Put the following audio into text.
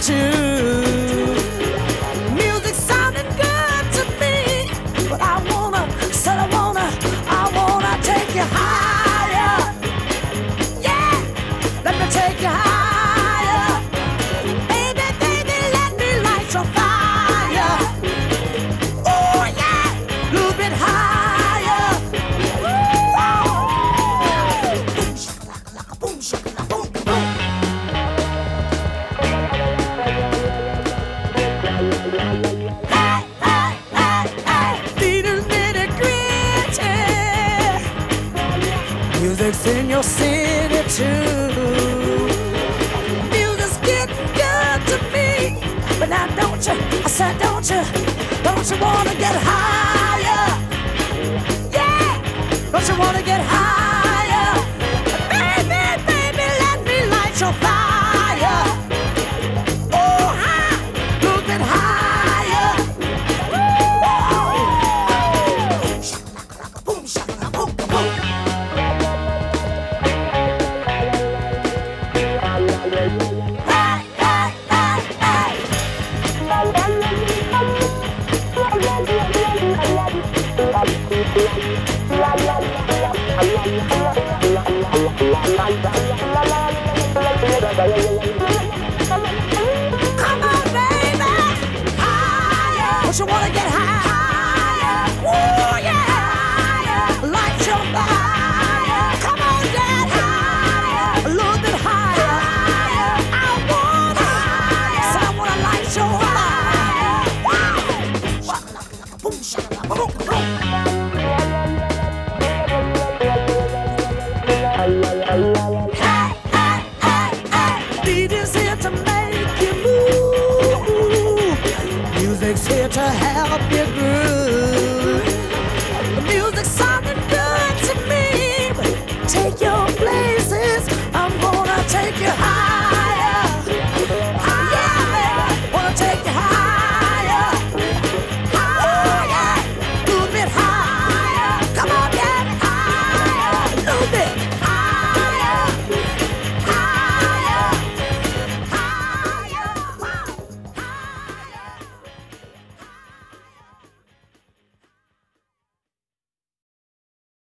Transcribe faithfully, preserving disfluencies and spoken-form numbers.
too. Music sounding good to me, but I wanna, said I wanna, I wanna take you higher. Yeah, let me take you higher. Baby, baby, let me light your fire. Oh yeah, a little bit higher. Woo! Boom shakalaka, boom shakalaka, boom boom. Hey, hey, hey, hey, little nitty gritty. Music's in your city too. Music's getting good to me, but now don't you? I said don't you? Don't you wanna get higher? Yeah, don't you wanna get higher? Baby, baby, let me light your fire. Oh, high, little bit higher. Woo! Shakalaka, boom, shakalaka, boom, boom. Hey, hey, hey, hey. Come on, baby, higher. Don't you wanna get higher? Ooh, yeah, higher. Light your fire. Come on, get higher. A little bit higher. I wanna higher. So I wanna light your fire. Wow. Shakalaka, boom, shakalaka, boom, boom. Hey, hey, hey, hey. Beat is here to make you move. Music's here to help you groove.